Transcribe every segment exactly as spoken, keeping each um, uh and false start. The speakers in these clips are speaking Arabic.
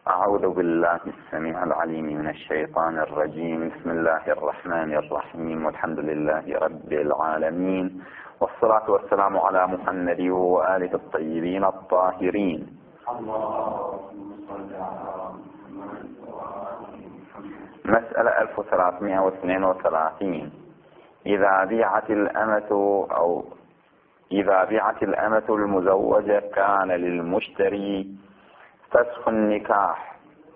أعوذ بالله السميع العليم من الشيطان الرجيم. بسم الله الرحمن الرحيم، والحمد لله رب العالمين، والصلاة والسلام على محمد وآله الطيبين الطاهرين. مسألة ألف وثلاثمائة واثنين وثلاثين. إذا بيعت الأمة أو إذا بيعت الأمة المزوجة كان للمشتري فسخ النكاح.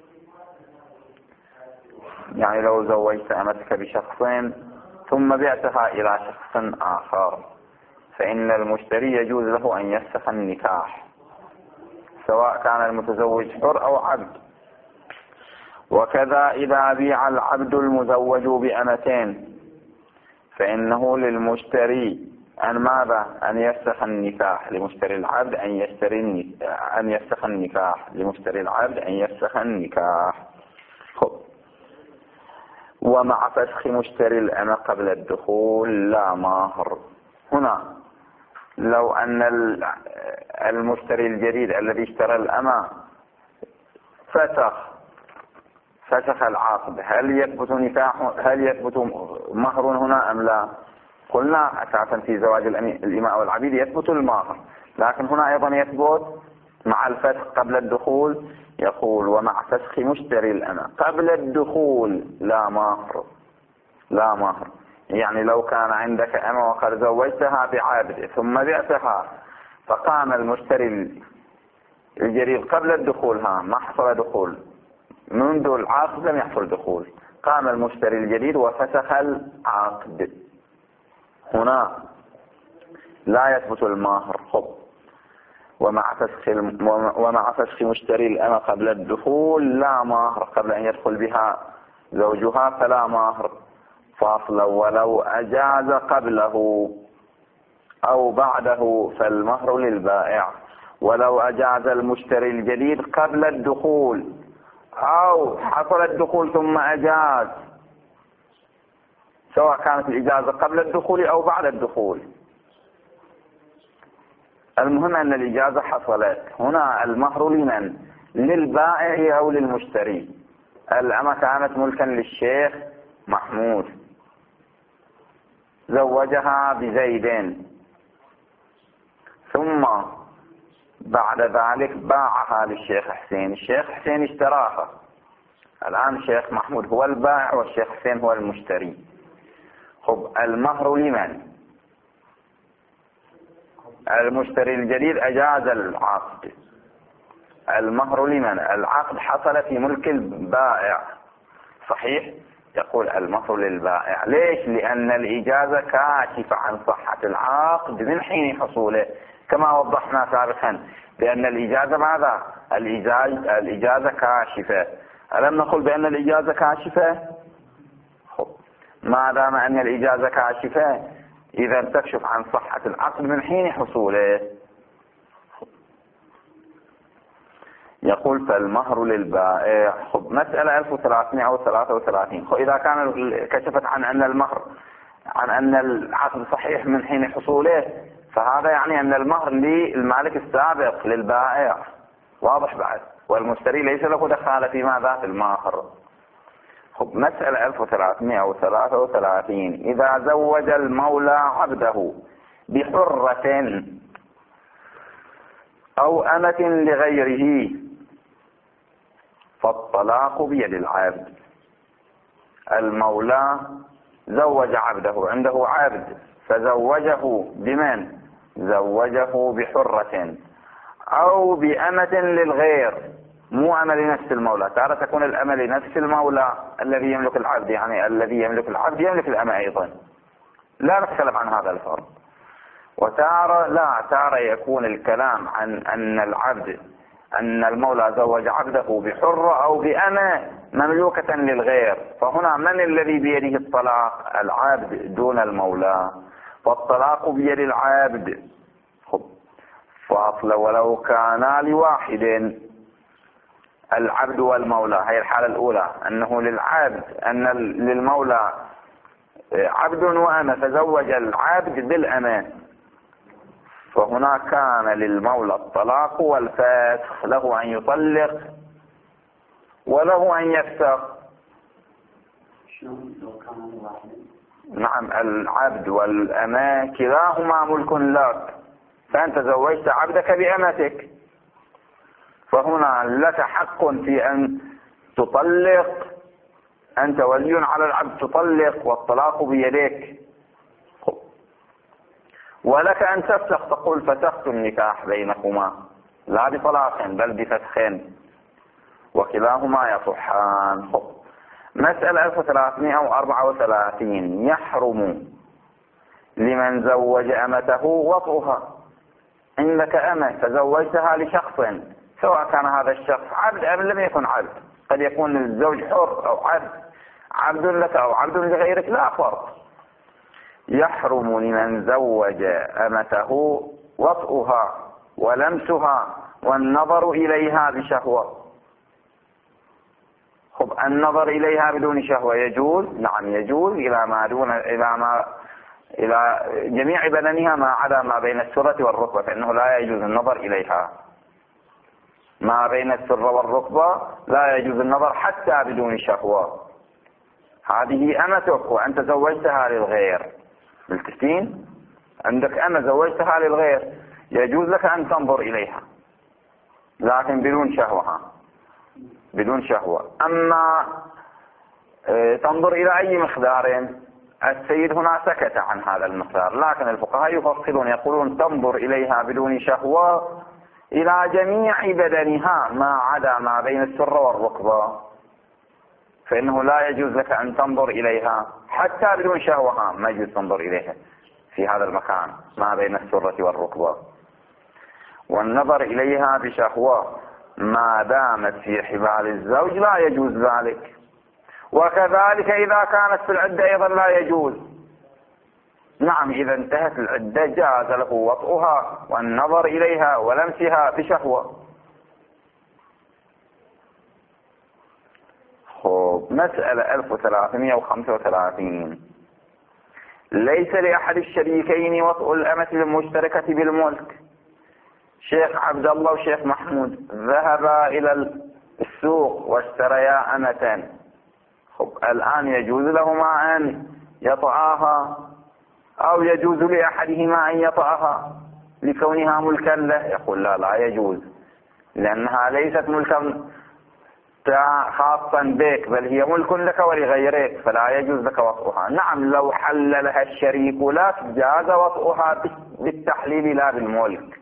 يعني لو زوجت أمتك بشخص ثم بعتها إلى شخص آخر، فإن المشتري يجوز له أن يفسخ النكاح، سواء كان المتزوج حر أو عبد. وكذا إذا بيع العبد المزوج بأمتين فإنه للمشتري أن ماذا؟ أن يفسخ النكاح. لمشتري العبد أن يشتري أن يفسخ النكاح لمشتري العبد أن يفسخ النكاح. خب. ومع فسخ مشتري الأمة قبل الدخول لا مهر. هنا لو أن المشتري الجديد الذي اشترى الأمة فسخ فسخ العقد، هل يثبت نكاح هل يثبت مهر هنا أم لا؟ قلنا أساسا في زواج الإماء والعبيد يثبت المهر، لكن هنا أيضا يثبت مع الفسخ قبل الدخول. يقول ومع فسخ مشتري الأمة قبل الدخول لا مهر. لا مهر يعني لو كان عندك أمة وقد زوجتها بعبد ثم بعتها، فقام المشتري الجديد قبل الدخول، ها ما حصل دخول، منذ العقد لم يحصل دخول، قام المشتري الجديد وفسخ العقد، هنا لا يثبت المهر. خب. ومع فسخ ومع فسخ مشتري الأمة قبل الدخول لا مهر. قبل أن يدخل بها زوجها فلا مهر. فاصلا ولو أجاز قبله أو بعده فالمهر للبائع. ولو أجاز المشتري الجديد قبل الدخول أو حصل الدخول ثم أجاز، سواء كانت الإجازة قبل الدخول أو بعد الدخول، المهم أن الإجازة حصلت. هنا المهر لمن؟ للبائع أو للمشتري. الأمة كانت ملكا للشيخ محمود، زوجها بزيد، ثم بعد ذلك باعها للشيخ حسين. الشيخ حسين اشتراها، الآن الشيخ محمود هو البائع والشيخ حسين هو المشتري. خب. المهر لمن؟ المشتري الجديد أجاز العقد، المهر لمن؟ العقد حصل في ملك البائع، صحيح؟ يقول المهر للبائع. ليش؟ لأن الإجازة كاشفة عن صحة العقد من حين حصوله، كما وضحنا سابقا بأن الإجازة ماذا؟ الإجازة, الإجازة كاشفة. ألم نقل بأن الإجازة كاشفة؟ خب. ما دام أن الإجازة كاشفة إذا تكشف عن صحة العقد من حين حصوله. يقول فالمهر للبائع. خب. مسألة ألف وثلاثمائة وثلاثة وثلاثين. إذا كان كشفت عن أن المهر عن أن العقد صحيح من حين حصوله، فهذا يعني أن المهر للمالك السابق للبائع، واضح بعد، والمشتري ليس له دخل في ماذا؟ في المهر. خب. مسألة ألف وثلاثمائة وثلاثة وثلاثين. إذا زوج المولى عبده بحرة أو أمة لغيره فالطلاق بيد العبد. المولى زوج عبده، عنده عبد فزوجه بمن؟ زوجه بحرة أو بأمة للغير، مو أمة لنفس المولى. تارة تكون الأمة لنفس المولى الذي يملك العبد، يعني الذي يملك العبد يملك الأمة أيضا، لا نتكلم عن هذا الفرق. وتارة لا، تارة يكون الكلام عن أن العبد أن المولى زوج عبده بحرة أو بأمة مملوكة للغير، فهنا من الذي بيده الطلاق؟ العبد دون المولى، فالطلاق بيد العبد. خب. فاصل ولو كان لواحد، العبد والمولى، هي الحالة الأولى أنه للعبد أن للمولى عبد وأمة فزوج العبد بالأمة، فهنا كان للمولى الطلاق والفسخ، له أن يطلق وله أن يفسخ. نعم، العبد والأمة كلاهما ملك لك، فأنت زوجت عبدك بأمتك، فهنا لك حق في أن تطلق، أنت ولي على العبد تطلق والطلاق بيديك، ولك أن تفسخ، تقول فسخت النكاح بينكما لا بطلاق بل بفسخين، وكلاهما يصحان. مسألة ألف وثلاثمائة وأربعة وثلاثين. يحرم لمن زوج أمته وطئها. عندك أمة تزوجتها لشخص، سواء كان هذا الشخص عبد أم لم يكن عبد، قد يكون الزوج حر أو عبد، عبد لك أو عبد لغيرك لا فرق. يحرم لمن زوج أمته وطئها ولمسها والنظر إليها بشهوة. خب النظر إليها بدون شهوة يجوز؟ نعم يجوز إلى ما دون إلى ما إلى جميع بدنها ما عدا ما بين السرة والركبة، فإنه لا يجوز النظر إليها. ما بين السرة والركبة لا يجوز النظر حتى بدون شهوة. هذه أمتك وأنت زوجتها للغير، ملتفتين؟ عندك أمة زوجتها للغير، يجوز لك أن تنظر إليها لكن بدون شهوة، بدون شهوة. أما تنظر إلى أي مقدار، السيد هنا سكت عن هذا المقدار، لكن الفقهاء يفصلون يقولون تنظر إليها بدون شهوة إلى جميع بدنها ما عدا ما بين السرة والركبة، فإنه لا يجوز لك أن تنظر إليها حتى بدون شهوة، ما يجوز تنظر إليها في هذا المكان ما بين السرة والركبة. والنظر إليها بشهوة ما دامت في حبال الزوج لا يجوز ذلك، وكذلك إذا كانت في العدة أيضا لا يجوز. نعم إذا انتهت العدة جاز له وطئها والنظر إليها ولمسها بشهوة. خب مسألة ألف وثلاثمائة وخمسة وثلاثين. ليس لأحد الشريكين وطئ الأمة المشتركة بالملك. شيخ عبد الله وشيخ محمود ذهبا إلى السوق واشتريا أمة، خب الآن يجوز لهما أن يطعاها أو يجوز لأحدهما أن يطعها لكونها ملكا له؟ يقول لا لا يجوز، لأنها ليست ملكا خاصا بك بل هي ملك لك ولغيرك، فلا يجوز لك وطئها. نعم لو حللها الشريك لك جاز وطئها بالتحليل لا بالملك.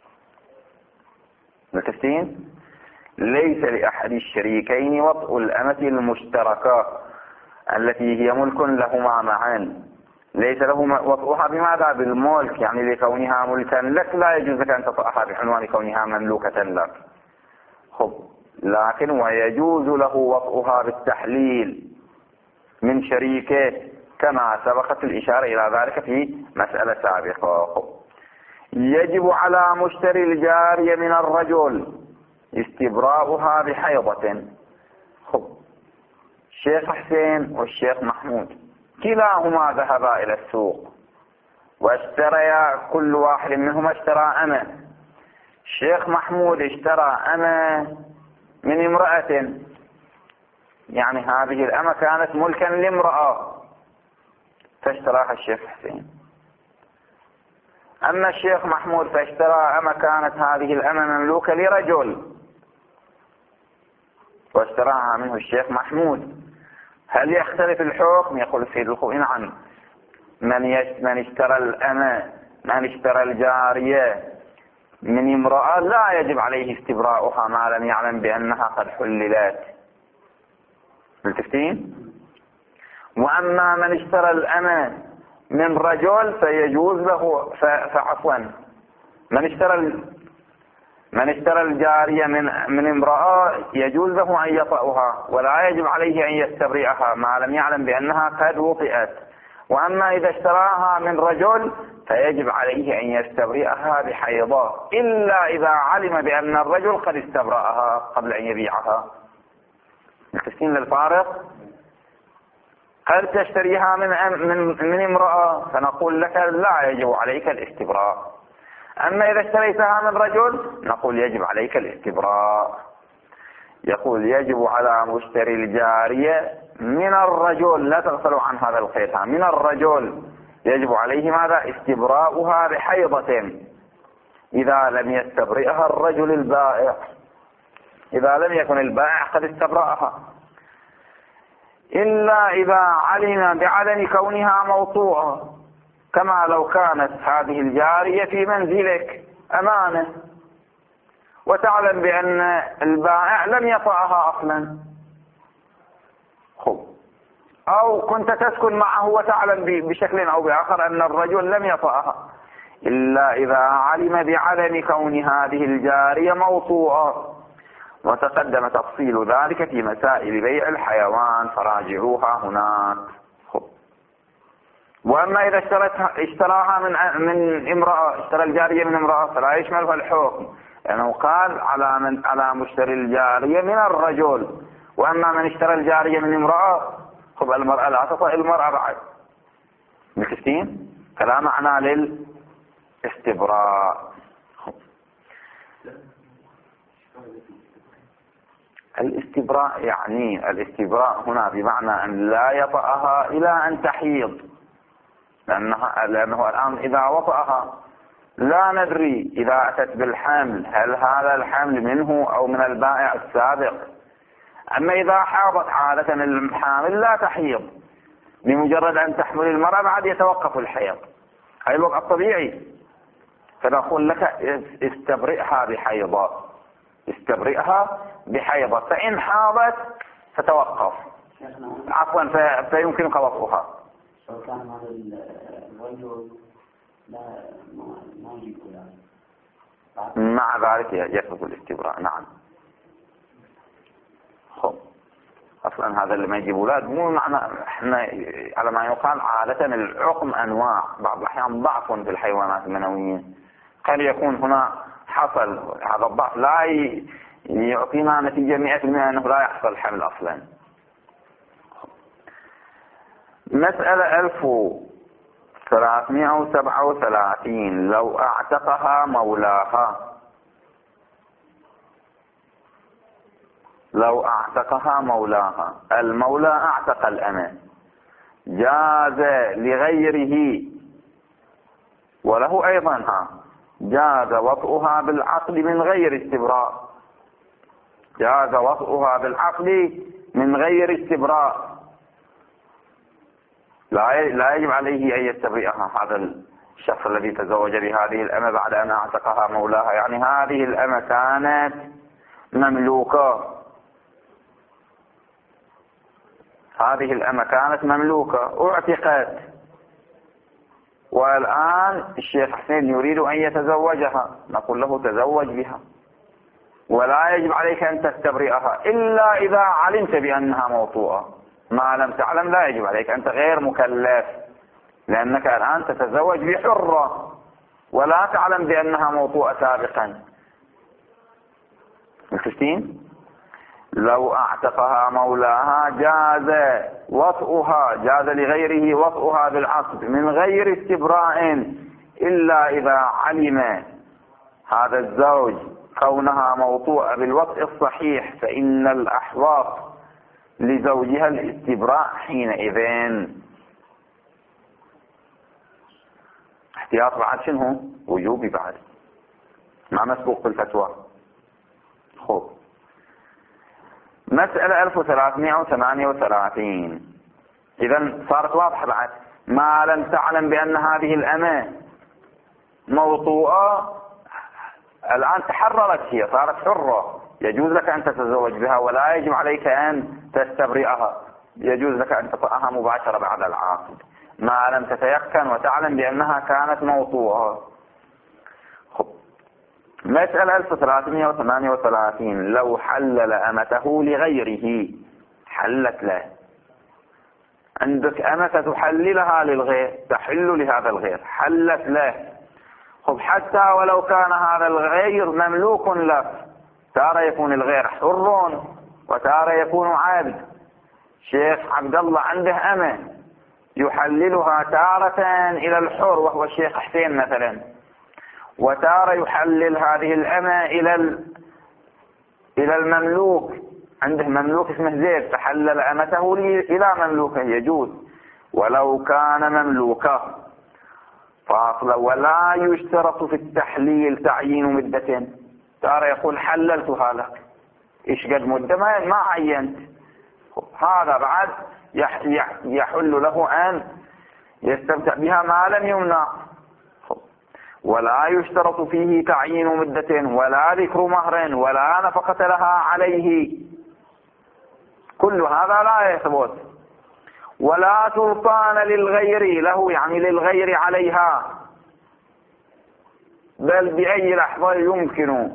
متفقين؟ ليس لأحد الشريكين وطئ الأمة المشتركة التي هي ملك لهما معا، ليس له وطئها بماذا؟ بالملك، يعني لكونها ملكا لك لا يجوز لك أن تطأها بعنوان كونها مملوكة لك. خب لكن ويجوز له وطئها بالتحليل من شريكه كما سبقت الإشارة إلى ذلك في مسألة سابقة. خب يجب على مشتري الجارية من الرجل استبراؤها بحيضة. خب الشيخ حسين والشيخ محمود كلاهما ذهبا إلى السوق واشتريا، كل واحد منهما اشترى أمة. الشيخ محمود اشترى أمة من امرأة، يعني هذه الأمة كانت ملكا لامرأة فاشتراها الشيخ حسين. أما الشيخ محمود فاشترى أمة كانت هذه الأمة مملوكة لرجل واشتراها منه الشيخ محمود. هل يختلف الحكم؟ يقول السيد الخوئي نعم، من من اشترى الأمة من اشترى الجارية من امرأة لا يجب عليه استبراؤها ما لم يعلم بأنها قد حللت. ملتفتين؟ وأما من اشترى الأمة من رجل فيجوز له، فعفوا من اشترى من اشترى الجارية من من امرأة يجوز له أن يطأها ولا يجب عليه أن يستبرئها ما لم يعلم بأنها قد وطئت. وأما إذا اشتراها من رجل فيجب عليه أن يستبرئها بحيضة إلا إذا علم بأن الرجل قد استبرأها قبل أن يبيعها. متفقين للفارق؟ قد تشتريها من من من امرأة فنقول لك لا يجب عليك الاستبراء، أما إذا اشتريتها من رجل نقول يجب عليك الاستبراء. يقول يجب على مشتري الجارية من الرجل، لا تغفلوا عن هذا القيد، من الرجل يجب عليه ماذا؟ استبراؤها بحيضة إذا لم يستبرئها الرجل البائع، إذا لم يكن البائع قد استبرأها، إلا إذا علم بعدم كونها موطوءة، كما لو كانت هذه الجارية في منزلك أمانة وتعلم بأن البائع لم يطأها أصلا، خب. أو كنت تسكن معه وتعلم بشكل أو بآخر أن الرجل لم يطأها، إلا إذا علم بعدم كون هذه الجارية موطوءة، وتقدم تفصيل ذلك في مسائل بيع الحيوان فراجعوها هناك. خب. وأما إذا اشترتها اشتراها من من امرأة، اشترى الجارية من امرأة فلا يشملها الحكم، لأنه يعني قال على من على مشتري الجارية من الرجل، وأما من اشترى الجارية من امرأة خب المرأة لا تطأ المرأة بعد. مكتين فلا معنى للاستبراء. الاستبراء يعني الاستبراء هنا بمعنى أن لا يطأها إلى أن تحيض، لأنها لأنه الآن إذا وطأها لا ندري إذا أتت بالحمل هل هذا الحمل منه أو من البائع السابق. أما إذا حاضت عادة الحامل لا تحيض، بمجرد أن تحمل المرأة بعد يتوقف الحيض، هذا الوقت الطبيعي، فنقول لك استبرئها بحيضة، استبرئها بحيضة، فإن حاضت فتوقف عفوا فيمكنك وطئها. لو كان هذا الرجل لا ما يجيب مع ذلك يثبت الاستبراء. نعم. خب. اصلا هذا اللي ما يجيب اولاد مو معنى احنا على ما يقال عادة العقم انواع، بعض الاحيان ضعف في الحيوانات المنوية، قد يكون هنا حصل هذا الضعف لا يعطينا نتيجة مئة بالمئة انه لا يحصل حمل اصلا. مسألة ألف وثلاثمائة وسبعة وثلاثين لو اعتقها مولاها، لو اعتقها مولاها، المولى اعتق الأمة، جاز لغيره وله ايضا ها جاز وطئها بالعقد من غير استبراء، جاز وطئها بالعقد من غير استبراء، لا لا يجب عليه ان يستبرئها هذا الشخص الذي تزوج بهذه الأمة بعد ان اعتقها مولاها، يعني هذه الأمة كانت مملوكة، هذه الأمة كانت مملوكة اعتقت، والآن الشيخ حسين يريد أن يتزوجها، نقول له تزوج بها، ولا يجب عليك أن تستبرئها إلا إذا علمت بأنها موطوءة، ما لم تعلم لا يجب عليك، أنت غير مكلف، لأنك الآن تتزوج بحرة ولا تعلم بأنها موطوءة سابقا. مفهمين؟ لو اعتقها مولاها جاز وطئها، جاز لغيره وطئها بالعقد من غير استبراء، إلا إذا علم هذا الزوج كونها موطوءة بالوطء الصحيح، فإن الأحواط لزوجها الاستبراء حينئذ. احتياط بعد شنو؟ وجوبي بعد، مع مسبوق بالفتوى. خب. مسألة ألف وثلاثمائة وثمانية وثلاثين إذا صارت واضحة بعد، ما لم تعلم بأن هذه الأمة موطوءة، الآن تحررت هي، صارت حرة، يجوز لك أن تتزوج بها ولا يجب عليك أن تستبرئها، يجوز لك أن تطأها مباشرة بعد العقد ما لم تتيقن وتعلم بأنها كانت موطوءة. مسألة ألف وثلاثمائة وثمانية وثلاثين لو حلل أمته لغيره، حلت له، عندك أمة تحللها للغير، تحل لهذا الغير، حلت له، خب حتى ولو كان هذا الغير مملوك له، تارة يكون الغير حر وتارة يكون عبد. شيخ عبد الله عنده أمة يحللها تارة إلى الحر وهو الشيخ حسين مثلا، وتارة يحلل هذه الأمة إلى إلى المملوك عنده مملوك اسمه زيد فحلل أمته إلى مملوكه يجوز، ولو كان مملوكه فاصلا. ولا يشترط في التحليل تعيين مدتين. ترى يقول حللتها لك، إيش قد مدة ما ما عينت، هذا بعد يحل له أن يستمتع بها ما لم يمنع. ولا يشترط فيه تعيين مدة ولا ذكر مهر ولا نفقة لها عليه، كل هذا لا يثبت. ولا سلطان للغير له، يعني للغير عليها، بل بأي لحظة يمكن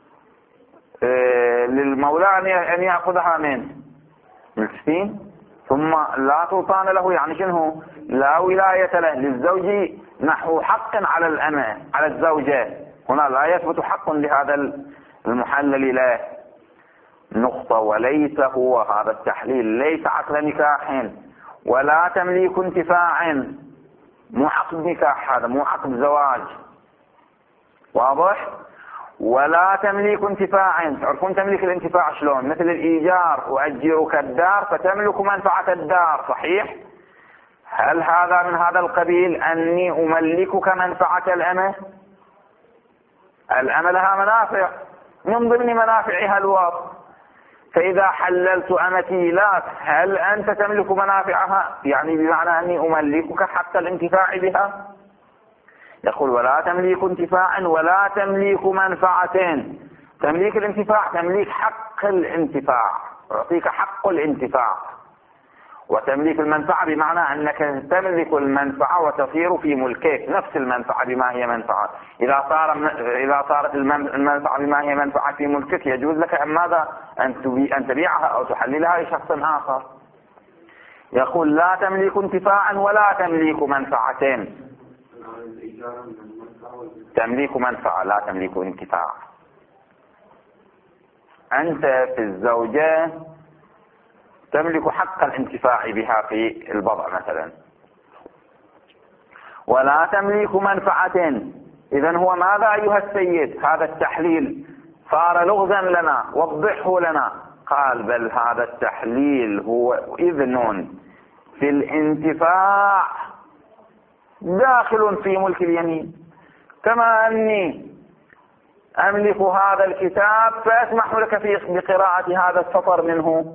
للمولى أن يأخذها منه مسكين. ثم لا سلطان له يعني شنو؟ لا ولاية له للزوج نحو حق على الأمة على الزوجة، هنا لا يثبت حق لهذا المحلل له. نقطة. وليس هو هذا التحليل ليس عقد نكاح ولا تمليك انتفاع، مو عقد نكاح، هذا مو عقد زواج، واضح؟ ولا تمليك انتفاع. تعرفون تمليك الانتفاع شلون؟ مثل الإيجار، أؤجرك الدار فتملك منفعة الدار، صحيح؟ هل هذا من هذا القبيل أني أملكك منفعة الأمة؟ الأمة لها منافع، من ضمن منافعها الوصف، فإذا حللت أمتي لك هل أنت تملك منافعها؟ يعني بمعنى أني أملكك حتى الانتفاع بها. يقول ولا تمليك انتفاع ولا تمليك منفعتين. تمليك الانتفاع تمليك حق الانتفاع، أعطيك حق الانتفاع. وتمليك المنفعة بمعنى أنك تملك المنفعة وتصير في ملكك، نفس المنفعة بما هي منفعة. إذا صار إذا صارت المنفعة بما هي منفعة في ملكك يجوز لك أن ماذا؟ أن تبيعها أو تحللها لشخص آخر. يقول لا تملك انتفاعا ولا تملك منفعتين. تمليك منفعة لا تملك انتفاع. أنت في الزوجة تملك حق الانتفاع بها في البضع مثلا، ولا تملك منفعتين. إذن هو ماذا أيها السيد؟ هذا التحليل صار لغزا لنا، وضحه لنا. قال بل هذا التحليل هو إذن في الانتفاع داخل في ملك اليمين، كما أني أملك هذا الكتاب فأسمح لك في بقراءة هذا السطر منه،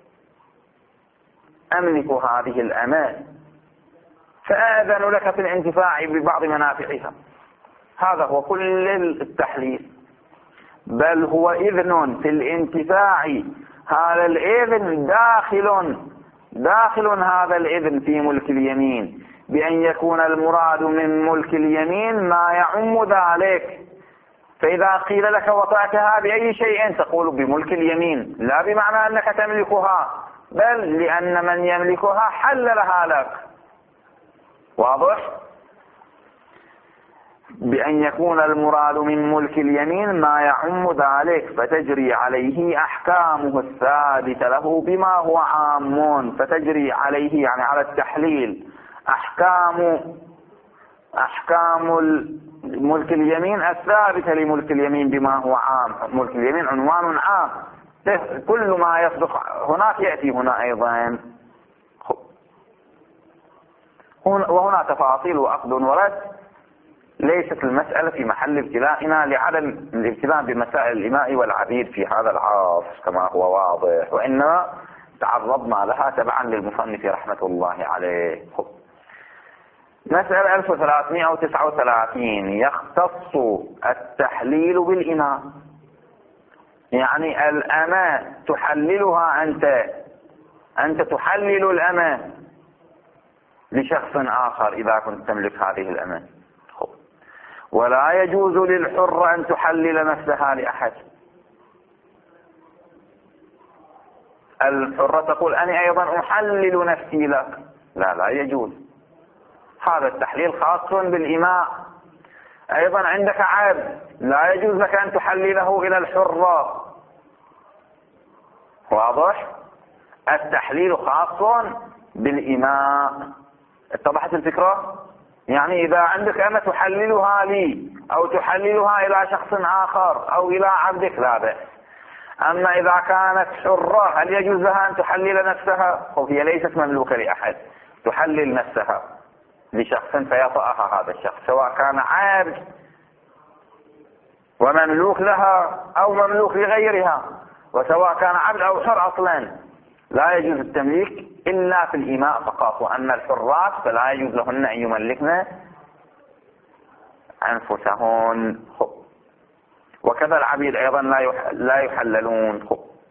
أملك هذه الأمة فأذن لك في الانتفاع ببعض منافعها. هذا هو كل التحليل. بل هو إذن في الانتفاع، هذا الإذن داخل داخل هذا الإذن في ملك اليمين، بأن يكون المراد من ملك اليمين ما يعم ذلك. فإذا قيل لك وطأتها بأي شيء تقول بملك اليمين، لا بمعنى أنك تملكها، بل لأن من يملكها حللها لك، واضح؟ بأن يكون المراد من ملك اليمين ما يعم ذلك، فتجري عليه أحكامه الثابتة له بما هو عام. فتجري عليه يعني على التحليل أحكام أحكام ملك اليمين الثابتة لملك اليمين بما هو عام. ملك اليمين عنوان عام، كل ما يصدق هناك يأتي هنا أيضا. وهنا تفاصيل وأخذ ورد، ليست المسألة في محل ابتلاءنا لعدم الابتلاء بمسائل الإماء والعبيد في هذا العصر كما هو واضح، وإنما تعرضنا لها تبعا للمصنف رحمة الله عليه. مسألة ألف وثلاثمائة وتسعة وثلاثين يختص التحليل بالإماء، يعني الأمة تحللها أنت أنت تحلل الأمة لشخص آخر إذا كنت تملك هذه الأمة. ولا يجوز للحر أن تحلل نفسها لأحد. الحرة تقول أنا أيضا أحلل نفسي لك، لا لا يجوز. هذا التحليل خاص بالإماء. أيضا عندك عبد لا يجوز لك أن تحلله إلى الحرة، واضح؟ التحليل خاص بالإماء. اتضحت الفكرة؟ يعني إذا عندك أمة تحللها لي أو تحللها إلى شخص آخر أو إلى عبدك لا بأس. أما إذا كانت حرة هل يجوز لها أن تحلل نفسها؟ وهي ليست مملوكة لأحد، تحلل نفسها لشخص فيطأها هذا الشخص، سواء كان عبد ومملوك لها أو مملوك لغيرها، وسواء كان عبد أو حر أصلا لا يجوز التمليك إلا في الإماء فقط. وأما الحرات فلا يجوز لهن أن يملكن أنفسهن. وكذا العبيد أيضا لا يحللون.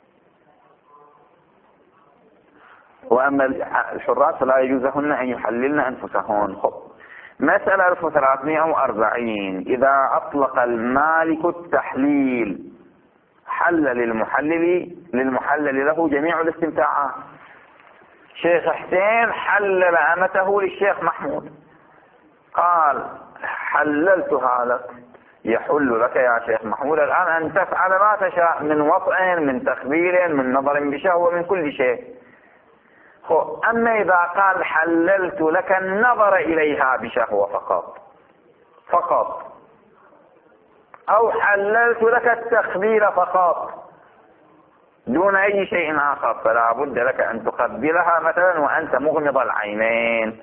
وأما الحرات فلا يجوز لهن أن يحللن أنفسهن. مسألة ألف وثلاثمائة وأربعين. إذا أطلق المالك التحليل حل للمحلل للمحلل له جميع الاستمتاعات. شيخ حسين حلل أمته للشيخ محمود، قال حللتها لك، يحل لك يا شيخ محمود الآن أن تفعل ما تشاء من وطئ، من تخبير، من نظر بشهوة، من كل شيء. أما إذا قال حللت لك النظر إليها بشهوة فقط فقط أو حللت لك التخبير فقط دون أي شيء آخر، فلا بد لك أن تقبلها مثلا وأنت مغمض العينين،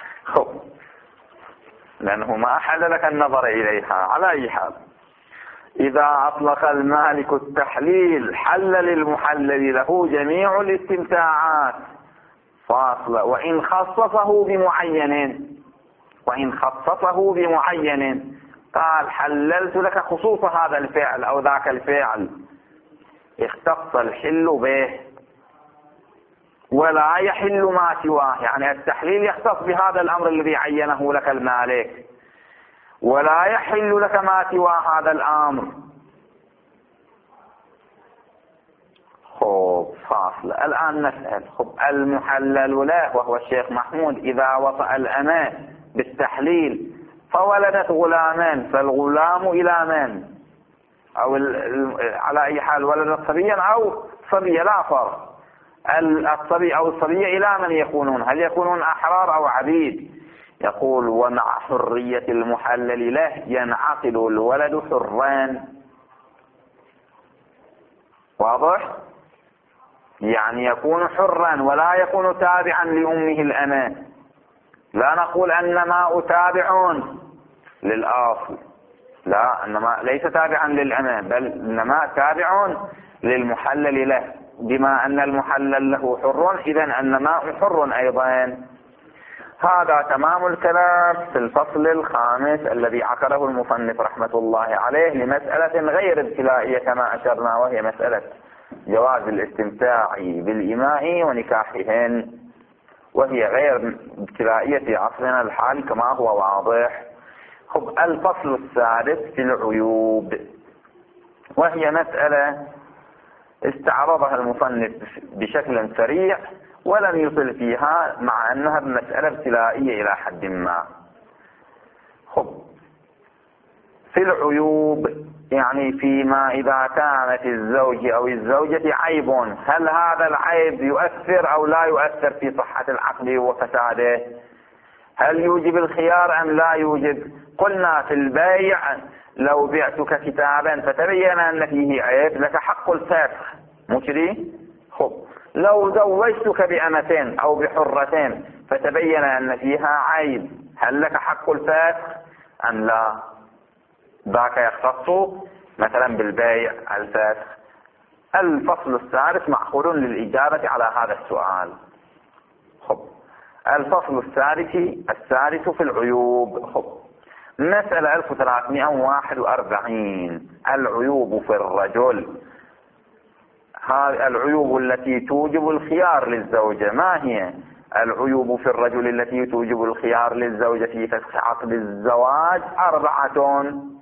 لأنه ما أحل لك النظر إليها. على أي حال إذا أطلق المالك التحليل حل للمحلل له جميع الاستمتاعات فاصلة، وإن خصصه بمعين وإن خصصه بمعين قال حللت لك خصوص هذا الفعل أو ذاك الفعل، اختص الحل به ولا يحل ما سواه. يعني التحليل يختص بهذا الأمر الذي عينه لك المالك، ولا يحل لك ما سوى هذا الأمر. خب فاصل. الآن نسأل، خب المحلل له وهو الشيخ محمود إذا وطأ الأمة بالتحليل فولدت غلامان، فالغلام إلى من؟ أو على أي حال ولدت صبيا أو صبية لا فرق. الصبي أو الصبية إلى من يكونون؟ هل يكونون أحرار أو عبيد؟ يقول ومع حرية المحلل له ينعقد الولد حران. واضح؟ يعني يكون حرا ولا يكون تابعا لأمه الأمة. لا نقول أنما تابع للأصل، لا، إنما ليس تابعا للأمة، بل إنما تابع للمحلل له، بما أن المحلل له حر إذن النماء حر أيضا. هذا تمام الكلام في الفصل الخامس الذي عقده المصنف رحمة الله عليه لمسألة غير ابتلائية كما أشرنا، وهي مسألة جواز الاستمتاع بالإماء ونكاحهن، وهي غير ابتلائية في عصرنا الحالي كما هو واضح. خب الفصل السادس في العيوب، وهي مسألة استعرضها المصنف بشكل سريع ولم يصل فيها، مع أنها مسألة ابتلائية إلى حد ما. خب في العيوب يعني فيما إذا كانت الزوج أو الزوجة عيب، هل هذا العيب يؤثر أو لا يؤثر في صحة العقد وفساده؟ هل يوجب الخيار أم لا يوجب؟ قلنا في البيع لو بعتك كتابا فتبين أن فيه عيب لك حق الفسخ، مشري؟ خب لو زوجتك بأمتين أو بحرتين فتبين أن فيها عيب، هل لك حق الفسخ أم لا؟ ذاك يختص مثلا بالبيع الفسخ. الفصل السادس معقول للإجابة على هذا السؤال. خب الفصل السادس السادس في العيوب. خب مسألة ألف وثلاثمائة وواحد وأربعين. العيوب في الرجل، هذه العيوب التي توجب الخيار للزوجة. ما هي العيوب في الرجل التي توجب الخيار للزوجة في فسخ عقد الزواج؟ أربعة.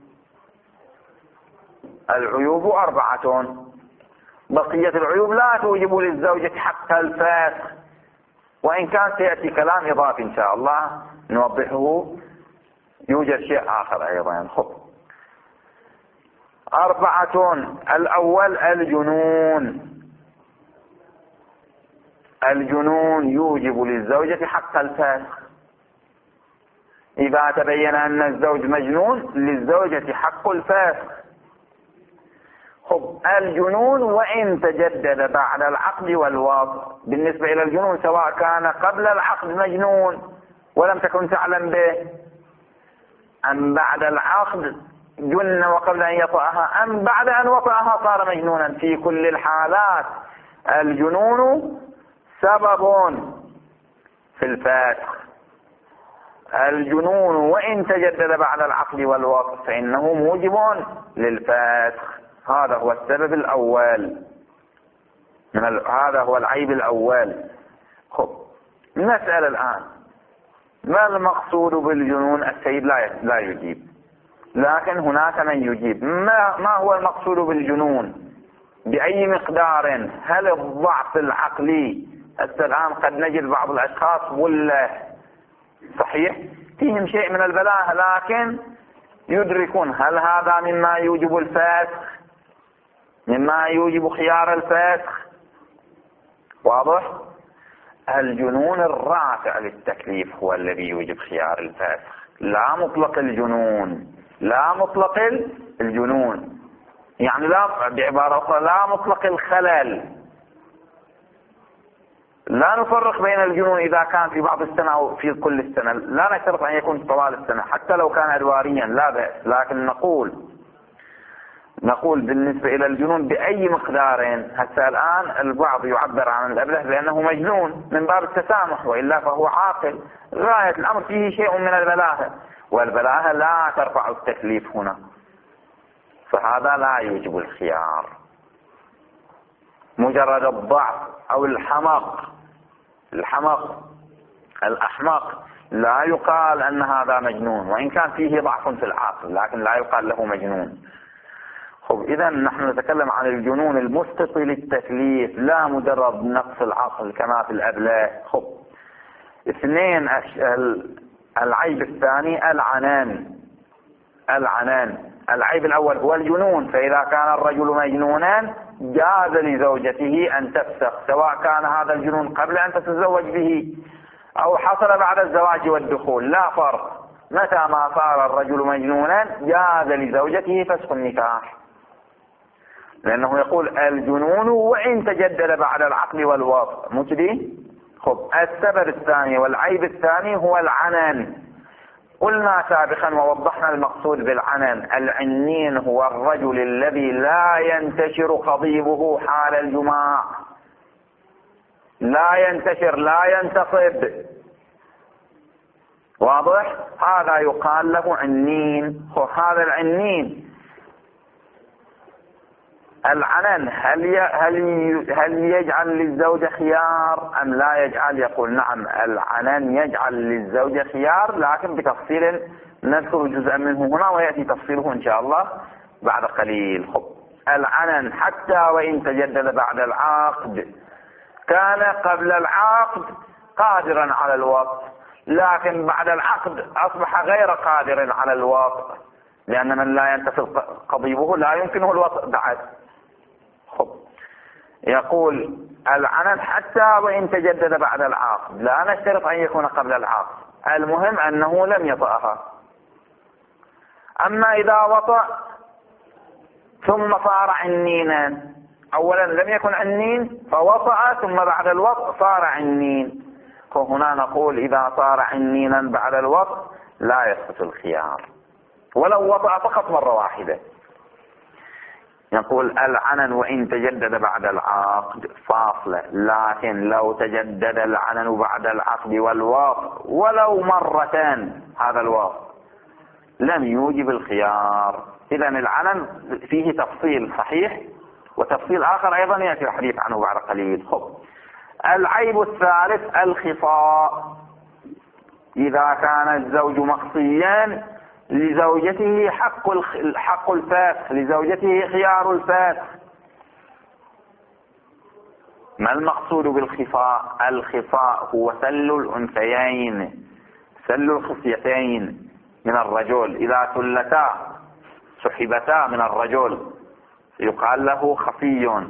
العيوب أربعة، بقية العيوب لا توجب للزوجة حق الفسخ، وإن كان سيأتي كلام إضافي إن شاء الله نوضحه، يوجد شيء آخر أيضا. خب أربعة. الأول الجنون. الجنون يوجب للزوجة حق الفسخ. إذا تبين أن الزوج مجنون للزوجة حق الفسخ. خب الجنون وإن تجدد بعد العقد والوضع، بالنسبة إلى الجنون سواء كان قبل العقد مجنون ولم تكن تعلم به، أم بعد العقد جن وقبل أن يطأها، أم بعد أن وطأها صار مجنونا، في كل الحالات الجنون سبب في الفسخ. الجنون وإن تجدد بعد العقد والوطء فإنه موجب للفسخ. هذا هو السبب الأول من ال... هذا هو العيب الأول. خب نسأل الآن ما المقصود بالجنون؟ السيد لا لا يجيب، لكن هناك من يجيب. ما ما هو المقصود بالجنون؟ بأي مقدار؟ هل الضعف العقلي؟ الآن قد نجد بعض الأشخاص ولا صحيح فيهم شيء من البلاهة، لكن يدركون هل هذا مما يوجب الفسخ، مما يوجب خيار الفسخ؟ واضح؟ الجنون الرافع للتكليف هو الذي يوجب خيار الفسخ، لا مطلق الجنون، لا مطلق الجنون، يعني لا، بعبارة أخرى لا مطلق الخلل. لا نفرق بين الجنون إذا كان في بعض السنة أو في كل السنة، لا نشترط أن يكون طوال السنة حتى لو كان أدواريا لا بأس، لكن نقول نقول بالنسبة إلى الجنون بأي مقدار. حتى الآن البعض يعبر عن الأبله بأنه مجنون من باب التسامح، وإلا فهو عاقل. غاية الأمر فيه شيء من البلاهة، والبلاهة لا ترفع التكليف هنا، فهذا لا يوجب الخيار. مجرد الضعف أو الحمق الحمق الأحمق لا يقال أن هذا مجنون، وإن كان فيه ضعف في العقل، لكن لا يقال له مجنون. خب إذا نحن نتكلم عن الجنون المسقط للتكليف، لا مجرد نقص العقل كما في الأبلاء. خب اثنين، العيب الثاني العنان. العنان العيب الأول هو الجنون، فإذا كان الرجل مجنونا جاز لزوجته أن تفسخ، سواء كان هذا الجنون قبل أن تتزوج به أو حصل بعد الزواج والدخول، لا فرق. متى ما صار الرجل مجنونا جاز لزوجته فسخ النكاح، لأنه يقول الجنون وإن تجدد بعد العقد والوطء مجدي. خب السبب الثاني والعيب الثاني هو العنان. قلنا سابقا ووضحنا المقصود بالعنان. العنين هو الرجل الذي لا ينتشر قضيبه حال الجماع، لا ينتشر، لا ينتصب. واضح؟ هذا يقال له عنين. هذا العنين العنان هل هل هل يجعل للزوجة خيار أم لا يجعل؟ يقول نعم، العنان يجعل للزوجة خيار، لكن بتفصيل نذكر جزءا منه هنا ويأتي تفصيله إن شاء الله بعد قليل. خب العنان حتى وإن تجدد بعد العقد، كان قبل العقد قادرا على الوطء، لكن بعد العقد أصبح غير قادر على الوطء، لأن من لا ينتصب قضيبه لا يمكنه الوطء بعد. خب يقول العنان حتى وإن تجدد بعد العقد، لا نشترط أن يكون قبل العقد، المهم أنه لم يطأها. أما إذا وطأ ثم صار عنينا، أولا لم يكن عنين فوطأ ثم بعد الوطء صار عنين، فهنا نقول إذا صار عنينا بعد الوطء لا يسقط الخيار ولو وطأ فقط مرة واحدة. يقول العنن وإن تجدد بعد العقد فاصلة، لكن لو تجدد العنن بعد العقد والوطء ولو مرتين، هذا الوطء لم يوجب الخيار. إذا العنن فيه تفصيل صحيح، وتفصيل آخر أيضا يأتي الحديث عنه بعد قليل. خب العيب الثالث الخفاء. إذا كان الزوج مخصيا لزوجته حق حق الفسخ، لزوجته خيار الفسخ. ما المقصود بالخفاء؟ الخفاء هو سل الأنثيين، سل الخصيتين من الرجل، إذا سلتا سحبتا من الرجل يقال له خفي.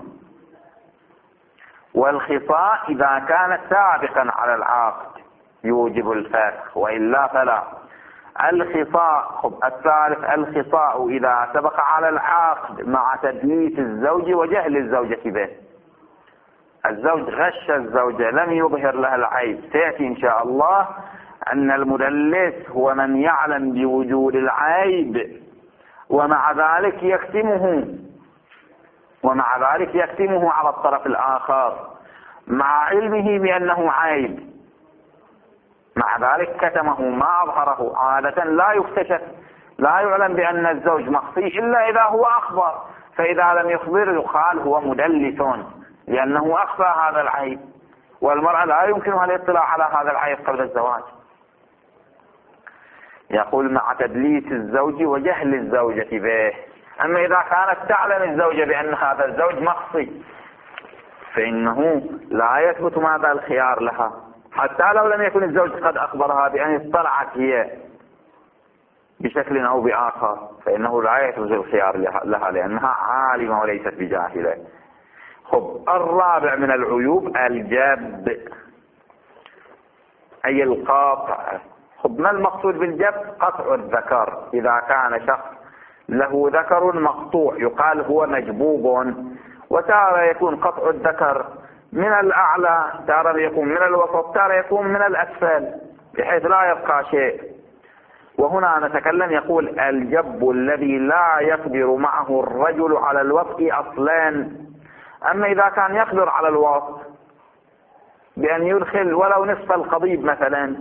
والخفاء إذا كان سابقا على العقد يوجب الفسخ، وإلا فلا. الخصاء. الثالث الخصاء إذا سبق على العقد مع تدليس الزوج وجهل الزوجة به. الزوج غش الزوجة، لم يظهر لها العيب. سيأتي إن شاء الله أن المدلس هو من يعلم بوجود العيب ومع ذلك يكتمه ومع ذلك يكتمه على الطرف الآخر مع علمه بأنه عيب، مع ذلك كتمه ما أظهره. عادة لا يكتشف، لا يعلم بأن الزوج مخفي إلا إذا هو أخبر، فإذا لم يخبر يقال هو مدلس لأنه أخفى هذا العيب، والمرأة لا يمكنها الاطلاع على هذا العيب قبل الزواج. يقول مع تدليس الزوج وجهل الزوجة به. أما إذا كانت تعلم الزوجة بأن هذا الزوج مخفي فإنه لا يثبت ماذا الخيار لها، حتى لو لم يكن الزوج قد أخبرها بأن اطلعت هي بشكل أو بآخر، فإنه لا يثبت الخيار لها لأنها عالمة وليست بجاهلة. خب الرابع من العيوب الجب، أي القاطع. خب ما المقصود بالجب؟ قطع الذكر. إذا كان شخص له ذكر مقطوع يقال هو مجبوب، وتارة يكون قطع الذكر من الأعلى، تارة يكون من الوسط، تارة يكون من الأسفل بحيث لا يبقى شيء. وهنا نتكلم يقول الجب الذي لا يقدر معه الرجل على الوطء أصلا. أما إذا كان يقدر على الوطء بأن يدخل ولو نصف القضيب مثلا،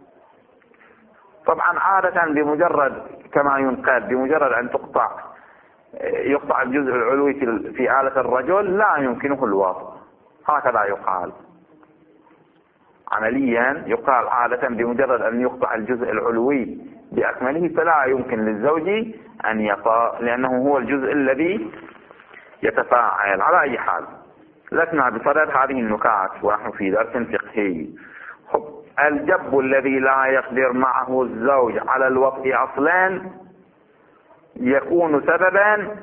طبعا عادة بمجرد كما ينقال بمجرد أن تقطع يقطع الجزء العلوي في آلة الرجل لا يمكنه الوطء، هكذا يقال عمليا. يقال عادة بمجرد أن يقطع الجزء العلوي بأكمله فلا يمكن للزوج أن يطأ، لأنه هو الجزء الذي يتفاعل. على أي حال لسنا بصدد هذه النكات ونحن في درس فقهي. الجب الذي لا يقدر معه الزوج على الوطء أصلا يكون سببا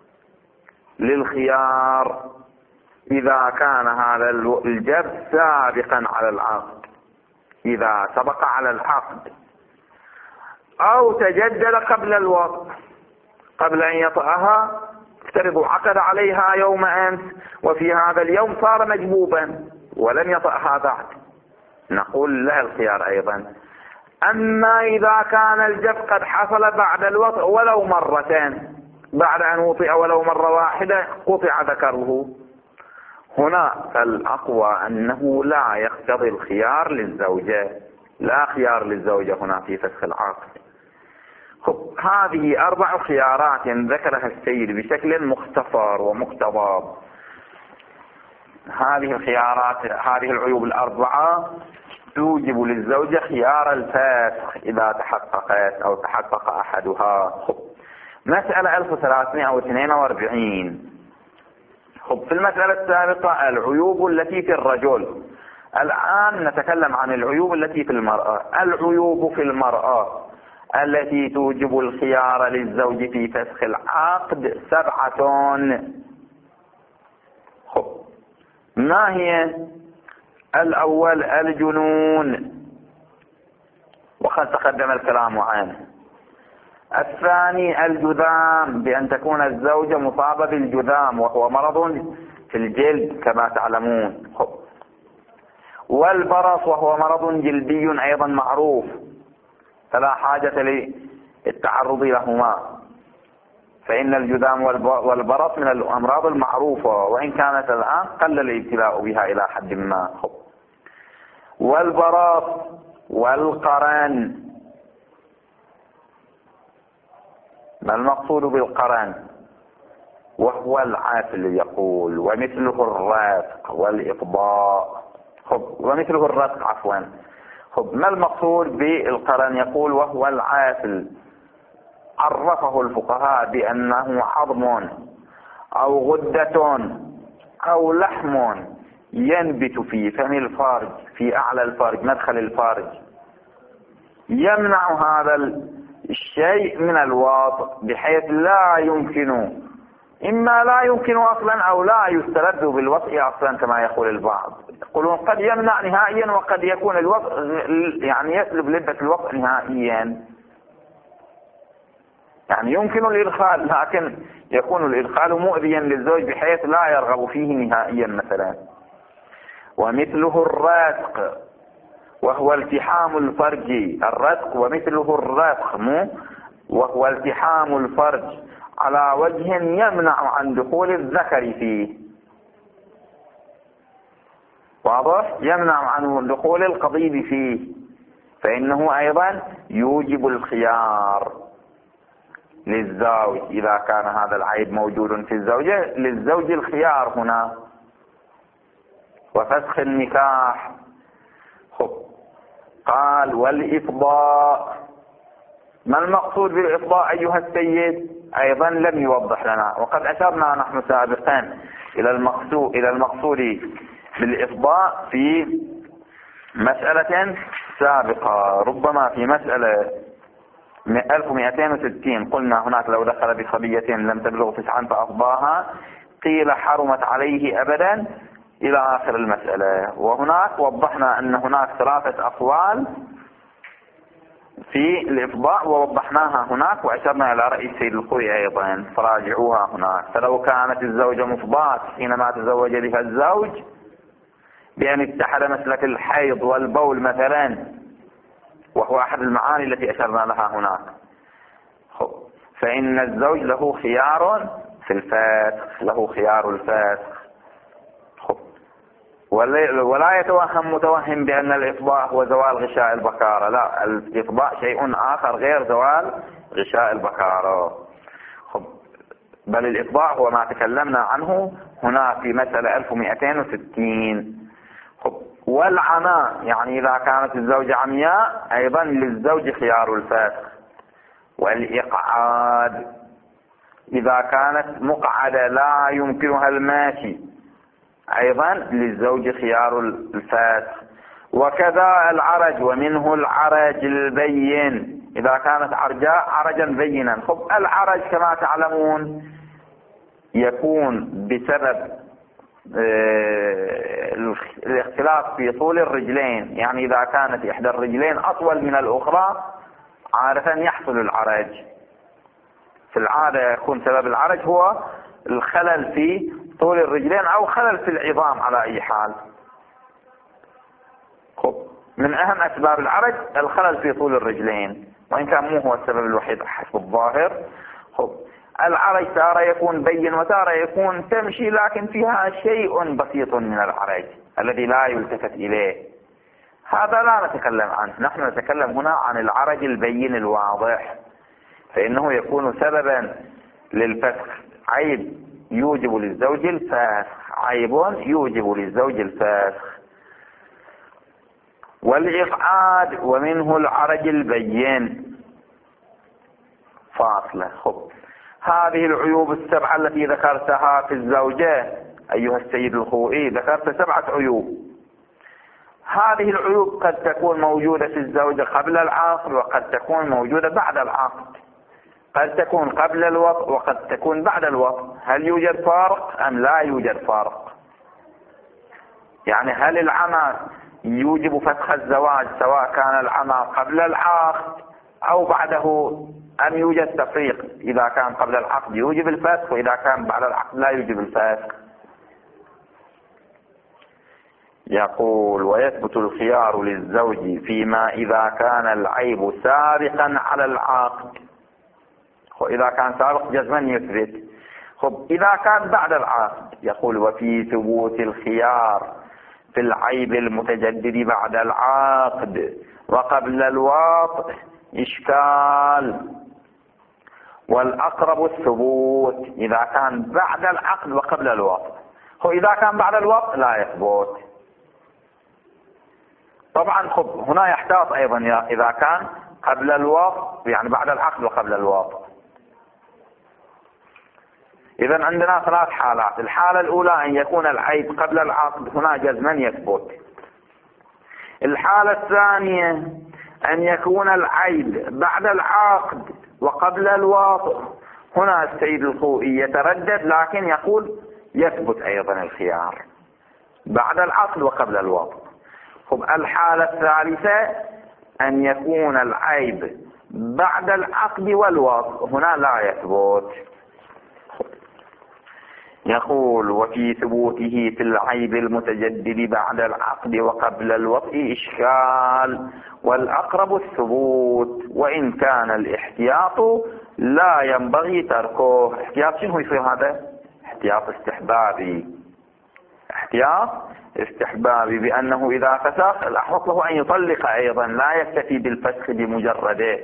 للخيار إذا كان هذا الجب سابقا على العقد، إذا سبق على العقد أو تجدد قبل الوطء، قبل أن يطأها افترضوا عقد عليها يوم أمس وفي هذا اليوم صار مجبوبا ولم يطأها بعد، نقول له الخيار أيضا. أما إذا كان الجف قد حصل بعد الوطء ولو مرتين، بعد أن وطئ ولو مرة واحدة قطع ذكره، هنا فالأقوى أنه لا يقتضي الخيار للزوجة، لا خيار للزوجة هنا في فسخ العقد. هذه أربع خيارات ذكرها السيد بشكل مختصر ومقتضب. هذه الخيارات، هذه العيوب الأربعة توجب للزوجة خيار الفسخ إذا تحققت أو تحقق أحدها. مسألة ألف وثلاثمائة واثنين وأربعين. في المسألة السابقة العيوب التي في الرجل، الآن نتكلم عن العيوب التي في المرأة. العيوب في المرأة التي توجب الخيار للزوج في فسخ العقد سبعة. خب ما هي؟ الأول الجنون وقد تقدم الكلام عنه. الثاني الجذام، بأن تكون الزوجة مصابة بالجذام وهو مرض في الجلد كما تعلمون. خب. والبرص وهو مرض جلدي أيضا معروف فلا حاجة للتعرض لهما، فإن الجذام والبرص من الأمراض المعروفة وإن كانت الآن قل الابتلاء بها إلى حد ما. خب. والبرص والقرن، ما المقصود بالقرن؟ وهو العسل يقول، ومثله الرتق والإقضاء. خب. ومثله الرتق عفوا. خب. ما المقصود بالقرن؟ يقول وهو العسل، عرفه الفقهاء بأنه عظم أو غدة أو لحم ينبت في فم الفرج، في أعلى الفرج مدخل الفرج، يمنع هذا الشيء من الوطء بحيث لا يمكن، إما لا يمكن أصلا أو لا يستلذ بالوطء أصلا كما يقول البعض. يقولون قد يمنع نهائيا وقد يكون الوطء يعني يسلب لذة الوطء نهائيا. يعني يمكن الإدخال، لكن يكون الإدخال مؤذيا للزوج بحيث لا يرغب فيه نهائيا مثلا. ومثله الرزق وهو التحام الفرج، الرزق ومثله الرزق وهو التحام الفرج على وجه يمنع عن دخول الذكر فيه، واضح؟ يمنع عن دخول القضيب فيه، فإنه أيضا يوجب الخيار للزوج إذا كان هذا العيب موجود في الزوجة، للزوج الخيار هنا. وفسخ النكاح. قال والإفضاء، ما المقصود بالإفضاء أيها السيد؟ أيضا لم يوضح لنا، وقد أشرنا نحن سابقا إلى المقصود إلى المقصود بالإفضاء في مسألة سابقة، ربما في مسألة ألف ومئتين وستين قلنا هناك لو دخل بصبية لم تبلغ تسعا فأفضاها قيل حرمت عليه أبدا إلى آخر المسألة. وهناك وضحنا أن هناك ثلاثة أقوال في الإفضاء ووضحناها هناك، وأشرنا إلى رأي السيد الخوئي أيضا فراجعوها هناك. فلو كانت الزوجة مفضاة حينما تزوج بها الزوج بأن اتحد مسلك الحيض والبول مثلا، وهو أحد المعاني التي أشرنا لها هناك، فإن الزوج له خيار في الفسخ، له خيار الفسخ. ولا يتوهم متوهم بأن الإفضاء هو زوال غشاء البكارة، لا، الإفضاء شيء آخر غير زوال غشاء البكارة. بل الإفضاء هو ما تكلمنا عنه هنا في مسألة ألف ومئتين وستين. والعماء، يعني إذا كانت الزوجة عمياء أيضا للزوج خيار الفسخ. والإقعاد، إذا كانت مقعدة لا يمكنها الماشي أيضا للزوج خيار الفسخ. وكذا العرج، ومنه العرج البين، إذا كانت عرجاء عرجا بينا. خب العرج كما تعلمون يكون بسبب الاختلاف في طول الرجلين، يعني إذا كانت إحدى الرجلين أطول من الأخرى عادة يحصل العرج. في العادة يكون سبب العرج هو الخلل في طول الرجلين أو خلل في العظام على أي حال. خب من أهم أسباب العرج الخلل في طول الرجلين، وإن كان مو هو السبب الوحيد حسب الظاهر. خب العرج تارة يكون بين وتارة يكون تمشي، لكن فيها شيء بسيط من العرج الذي لا يلتفت إليه، هذا لا نتكلم عنه. نحن نتكلم هنا عن العرج البين الواضح، فإنه يكون سببا للفسخ، عيب يوجب للزوج الفسخ، عيب يوجب للزوج الفسخ. والإقعاد، ومنه العرج البين. فاصلة. خب هذه العيوب السبعة التي ذكرتها في الزوجة أيها السيد الخوئي، ذكرت سبعة عيوب. هذه العيوب قد تكون موجودة في الزوجة قبل العقد وقد تكون موجودة بعد العقد، قد تكون قبل الوطء وقد تكون بعد الوطء. هل يوجد فارق أم لا يوجد فارق؟ يعني هل العمى يوجب فسخ الزواج سواء كان العمى قبل العقد أو بعده، أم يوجد تفريق؟ إذا كان قبل العقد يوجب الفسخ، وإذا كان بعد العقد لا يوجب الفسخ. يقول ويثبت الخيار للزوج فيما إذا كان العيب سابقا على العقد. إذا كان سابق جزما يثبت. خب إذا كان بعد العقد يقول وفي ثبوت الخيار في العيب المتجدد بعد العقد وقبل الوطء إشكال، والأقرب الثبوت إذا كان بعد العقد وقبل الوطء. هو إذا كان بعد الوطء لا يثبت طبعا. خب هنا يحتاط أيضا إذا كان قبل الوطء، يعني بعد العقد وقبل الوطء. إذا عندنا ثلاث حالات. الحالة الأولى أن يكون العيب قبل العقد، هنا جزما يثبت. الحالة الثانية أن يكون العيب بعد العقد وقبل الوطء، هنا السيد الخوئي يتردد لكن يقول يثبت أيضا الخيار بعد العقد وقبل الوطء. خب الحالة الثالثة أن يكون العيب بعد العقد والوطء هنا لا يثبت. يقول وفي ثبوته في العيب المتجدد بعد العقد وقبل الوطء إشكال، والأقرب الثبوت، وإن كان الاحتياط لا ينبغي تركه. احتياط شنو يصير هذا؟ احتياط استحبابي، احتياط استحبابي بأنه إذا فسخ الأحوط له أن يطلق أيضا، لا يكتفي بالفسخ بمجرده.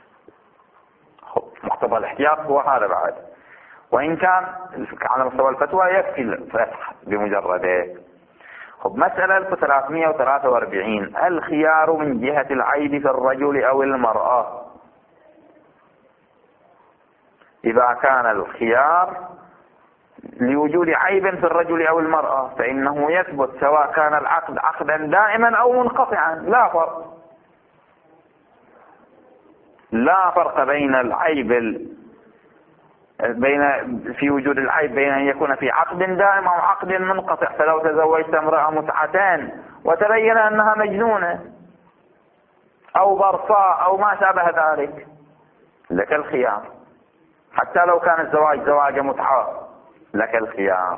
مقتضى الاحتياط هو هذا بعد، وإن كان على مستوى الفتوى يكفي الفسخ بمجرده. خب مسألة ألف وثلاثمئة وثلاثة وأربعين الخيار من جهة العيب في الرجل أو المرأة. إذا كان الخيار لوجود عيب في الرجل أو المرأة فإنه يثبت سواء كان العقد عقدا دائما أو منقطعا، لا فرق لا فرق بين العيب بين في وجود العيب بين أن يكون في عقد دائم أو عقد منقطع. فلو تزوجت امرأة متعتين وتبين أنها مجنونة أو برصاء أو ما شابه ذلك لك الخيار، حتى لو كان الزواج زواج متعة لك الخيار.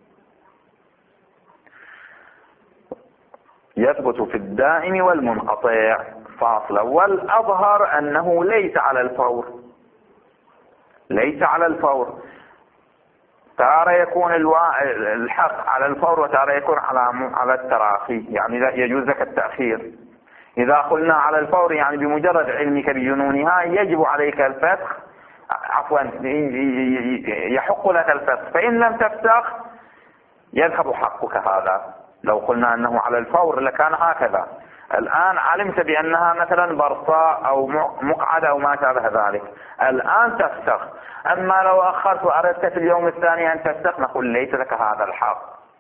يثبت في الدائم والمنقطع فاصلة. والأظهر أنه ليس على الفور، ليس على الفور، تارة يكون الحق على الفور وتارة يكون على على التراخي، يعني لا يجوز لك التأخير. إذا قلنا على الفور يعني بمجرد علمك بجنونها يجب عليك الفسخ، عفوا يحق لك الفسخ، فإن لم تفسخ يذهب حقك. هذا لو قلنا أنه على الفور لكان هكذا. الآن علمت بأنها مثلا برصاء أو مقعدة أو ما شابه ذلك، الآن تفسخ. أما لو أخرت وأردت في اليوم الثاني أن تفسخ نقول ليس لك هذا الحق،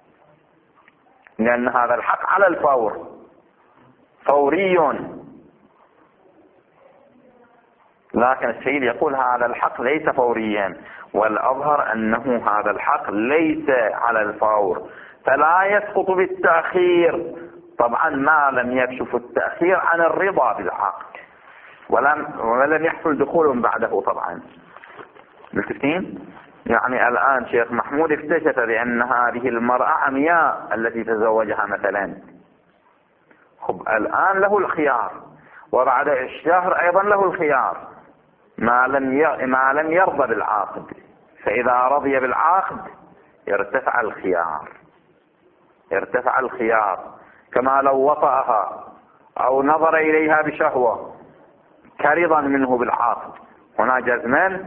لأن هذا الحق على الفور فوري. لكن السيد يقول هذا الحق ليس فوريا، والأظهر أنه هذا الحق ليس على الفور، فلا يسقط بالتأخير، طبعا ما لم يكشف التأخير عن الرضا بالعقد ولم, ولم يحصل دخول بعده. طبعا ملتفتين؟ يعني الآن شيخ محمود اكتشف بأن هذه المرأة عمياء التي تزوجها مثلا، خب الآن له الخيار، وبعد الشهر أيضا له الخيار ما لم ما لم يرضى بالعقد. فإذا رضي بالعقد يرتفع الخيار، يرتفع الخيار كما لو وطأها أو نظر إليها بشهوة كرضا منه بالعقد، هنا جزما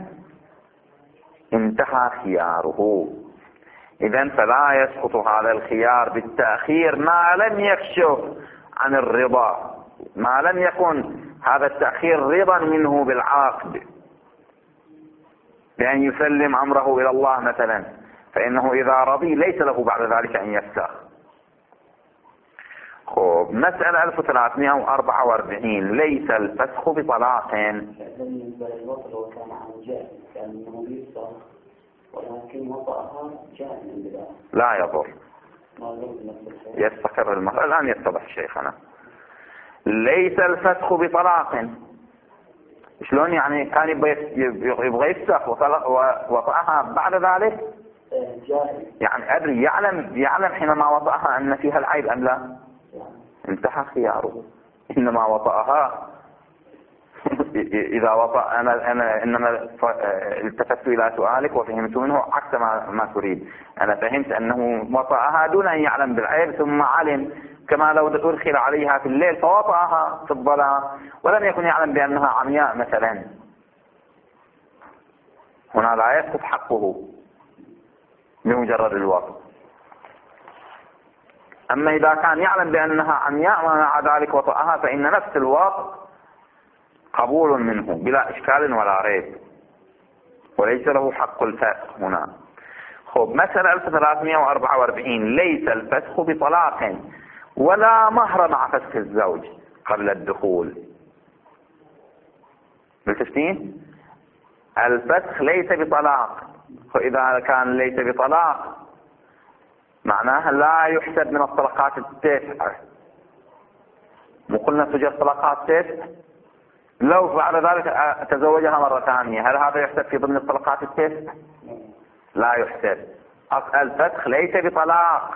انتهى خياره. إذن فلا يسقط هذا الخيار بالتأخير ما لم يكشف عن الرضا، ما لم يكن هذا التأخير رضا منه بالعقد بأن يسلم أمره إلى الله مثلا، فإنه إذا رضي ليس له بعد ذلك أن يفسخ. خب مسألة ألف وثلاثمئة وأربعة وأربعين ليس الفسخ بطلاق. بالنسبة للوطء لو كان عن جهل كأنه يفسخ ولكن وطأها جهلا لا يضر، يستقر المرء. الآن يتضح شيخنا ليس الفسخ بطلاق. شلون يعني؟ كان يبغى يفسخ وطأها بعد ذلك يعني أدري يعلم يعلم حينما وطأها أن فيها العيب أم لا؟ انتهى خياره. إنما وطأها إذا وطأ أنا أنا إنما التفت إلى سؤالك وفهمت منه عكس ما ما تريد. أنا فهمت أنه وطأها دون أن يعلم بالعيب، ثم علم كما لو أدخل عليها في الليل فوطأها في الظلام ولم يكن يعلم بأنها عمياء مثلا، هنا لا يسقط حقه بمجرد الوطء. أما إذا كان يعلم بأنها عمياء ومع ذلك وطأها فإن نفس الوطء قبول منه بلا إشكال ولا ريب، وليس له حق الفسخ هنا. خب مسألة ألف وثلاثمئة وأربعة وأربعين ليس الفسخ بطلاق ولا مهر مع فسخ الزوج قبل الدخول. ملتفتين؟ الفسخ ليس بطلاق، فإذا كان ليس بطلاق معناها لا يحسب من الطلقات التسعة. مو قلنا توجد طلقات تسع؟ لو بعد ذلك تزوجها مرة ثانية، هل هذا يحسب في ضمن الطلقات التسع؟ لا يحسب. الفسخ ليس بطلاق.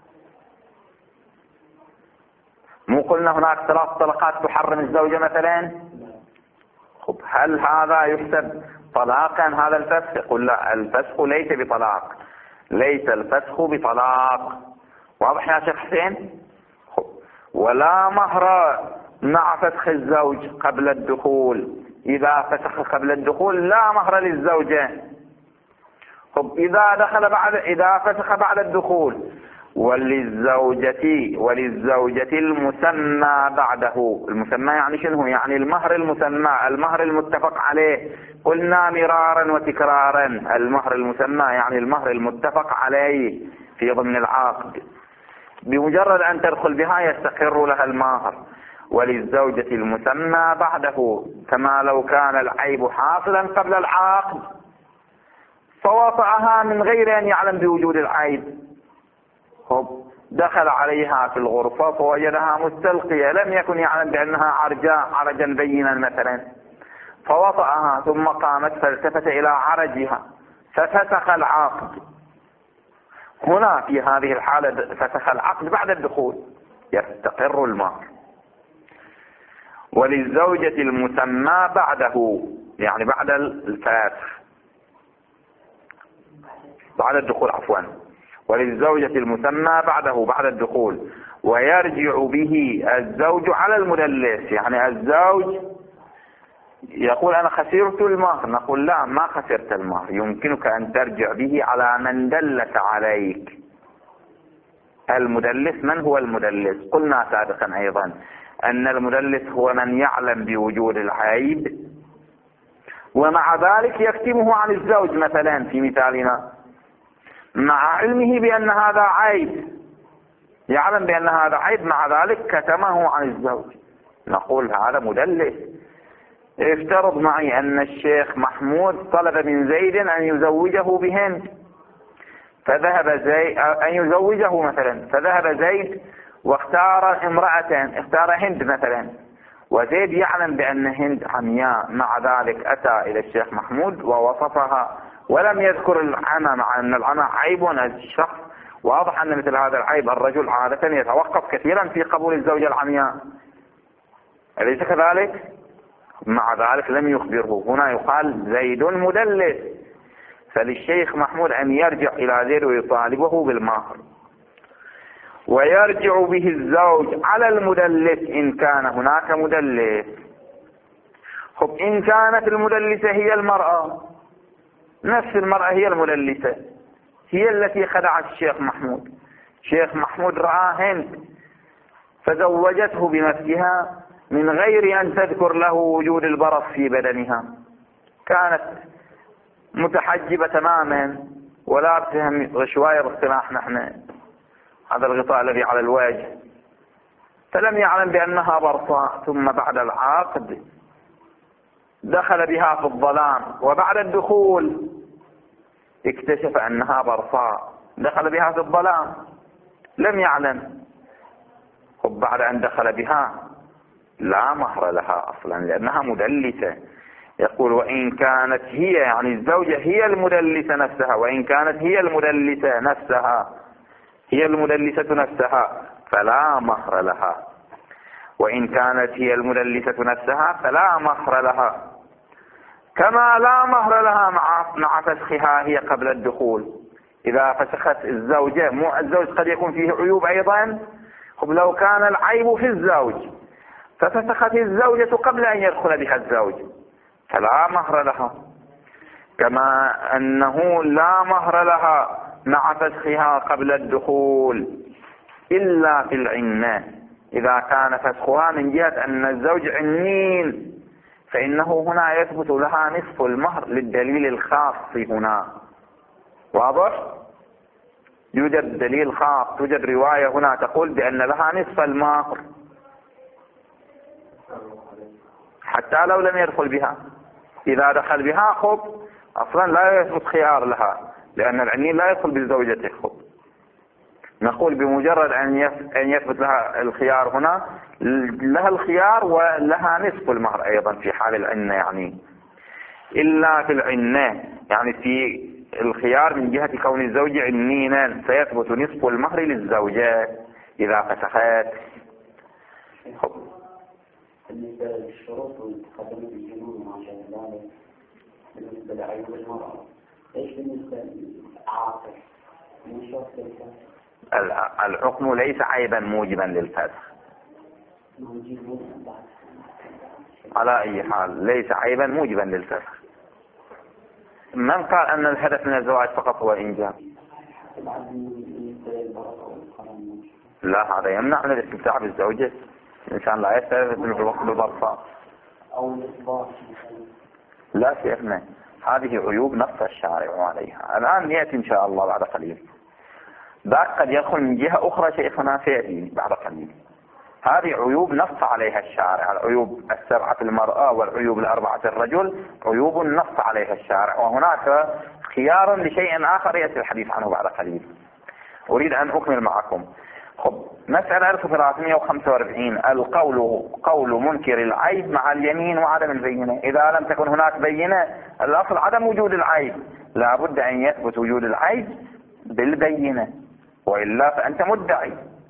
مو قلنا هناك ثلاث طلقات تحرم الزوجة مثلا؟ خب هل هذا يحسب طلاقا هذا الفسخ؟ يقول لا، الفسخ ليس بطلاق، ليس الفسخ بطلاق. واضح يا شيخ حسين؟ خب ولا مهر مع فسخ الزوج قبل الدخول. إذا فسخ قبل الدخول لا مهر للزوجة. خب إذا دخل بعد إذا فسخ بعد الدخول وللزوجة وللزوجة المسمى بعده. المسمى يعني شنو؟ يعني المهر المسمى، المهر المتفق عليه. قلنا مرارا وتكرارا المهر المسمى يعني المهر المتفق عليه في ضمن العقد. بمجرد أن تدخل بها يستقر لها المهر. وللزوجة المسمى بعده، كما لو كان العيب حاصلا قبل العقد فوطأها من غير أن يعلم بوجود العيب. خب دخل عليها في الغرفة فوجدها مستلقية، لم يكن يعلم بأنها عرجاء عرجا بينا مثلا، فوطأها ثم قامت فالتفت إلى عرجها ففسخ العقد. هنا في هذه الحالة فسخ العقد بعد الدخول، يستقر المهر. وللزوجة المسمى بعده يعني بعد الفسخ بعد الدخول عفوا وللزوجة المسمى بعده بعد الدخول. ويرجع به الزوج على المدلس، يعني الزوج يقول أنا خسرت المهر، نقول لا، ما خسرت المهر، يمكنك أن ترجع به على من دلس عليك. المدلس من هو المدلس؟ قلنا سابقا أيضا أن المدلس هو من يعلم بوجود العيب ومع ذلك يكتمه عن الزوج مثلا في مثالنا، مع علمه بأن هذا عيب، يعلم بأن هذا عيب مع ذلك كتمه عن الزوج، نقول هذا مدلس. افترض معي أن الشيخ محمود طلب من زيد أن يزوجه بهند، فذهب زيد أن يزوجه مثلا، فذهب زيد واختار امرأة، اختار هند مثلا، وزيد يعلم بأن هند عمياء، مع ذلك أتى إلى الشيخ محمود ووصفها ولم يذكر العمى، مع أن العمى عيب الشخص. واضح أن مثل هذا العيب الرجل عادة يتوقف كثيرا في قبول الزوجة العمياء، أليس كذلك؟ مع ذلك لم يخبره. هنا يقال زيد مدلس، فللشيخ محمود أن يرجع إلى زيد ويطالبه بالمهر. ويرجع به الزوج على المدلس إن كان هناك مدلس. خب إن كانت المدلسة هي المرأة، نفس المرأة هي المدلسة، هي التي خدعت الشيخ محمود. الشيخ محمود رأى هند فزوجته بنفسها من غير أن تذكر له وجود البرص في بدنها، كانت متحجبة تماما ولا تهم غشواية باصطلاح نحن، هذا الغطاء الذي على الوجه، فلم يعلم بأنها برصاء. ثم بعد العقد دخل بها في الظلام، وبعد الدخول اكتشف أنها برصاء، دخل بها في الظلام لم يعلم. وبعد أن دخل بها لا مهر لها أصلا لأنها مدلسة. يقول وإن كانت هي يعني الزوجة هي المدلسة نفسها، وإن كانت هي المدلسة نفسها هي المدلسة نفسها فلا مهر لها. وإن كانت هي المدلسة نفسها فلا مهر لها، كما لا مهر لها مع مع فسخها هي قبل الدخول. إذا فسخت الزوجة، مو الزوج قد يكون فيه عيوب أيضا، خب لو كان العيب في الزوج ففسخت الزوجة قبل أن يدخل بها الزوج فلا مهر لها، كما أنه لا مهر لها مع فسخها قبل الدخول إلا في العنة. إذا كان فسخها من جهة أن الزوج عنين فإنه هنا يثبت لها نصف المهر للدليل الخاص هنا. واضح؟ يوجد دليل خاص، توجد رواية هنا تقول بأن لها نصف المهر حتى لو لم يدخل بها. إذا دخل بها خب أصلا لا يثبت خيار لها، لأن العنين لا يدخل بزوجته خب. نقول بمجرد أن يثبت لها الخيار هنا لها الخيار ولها نصف المهر أيضا في حال العنة، يعني إلا في العنة يعني في الخيار من جهة كون الزوج عنينا سيثبت نصف المهر للزوجة إذا فسخت. بالنسبة للشروط والتقدم بالجنون ما شاء الله بالنسبة لعيوب المرأة، ايش بالنسبة للعاقل من شرط الفسخ؟ الحكم ليس عيبا موجبا للفسخ على أي حال، ليس عيبا موجبا للفسخ. من قال أن الهدف من الزواج فقط هو الإنجاب؟ لا، هذا يمنع من الاستمتاع بالزوجة. الإنسان لا يستلذ بالبرصة أو الإصباح. لا شيخنا، هذه عيوب نص الشارع عليها. الآن يأتي إن شاء الله بعد قليل. ذاك قد يدخل من جهة أخرى شيخنا سيأتي بعد قليل. هذه عيوب نص عليها الشارع، العيوب السبعة المرأة والعيوب الأربعة الرجل عيوب نص عليها الشارع، وهناك خيار لشيء آخر يأتي الحديث عنه بعد قليل. أريد أن أكمل معكم. خب، مسألة ألف وثلاثمئة وخمسة وأربعين، القول قول منكر العيب مع اليمين وعدم البينة. إذا لم تكن هناك بينة، الأصل عدم وجود العيب، لا بد أن يثبت وجود العيب بالبينة، وإلا فأنت مدعي.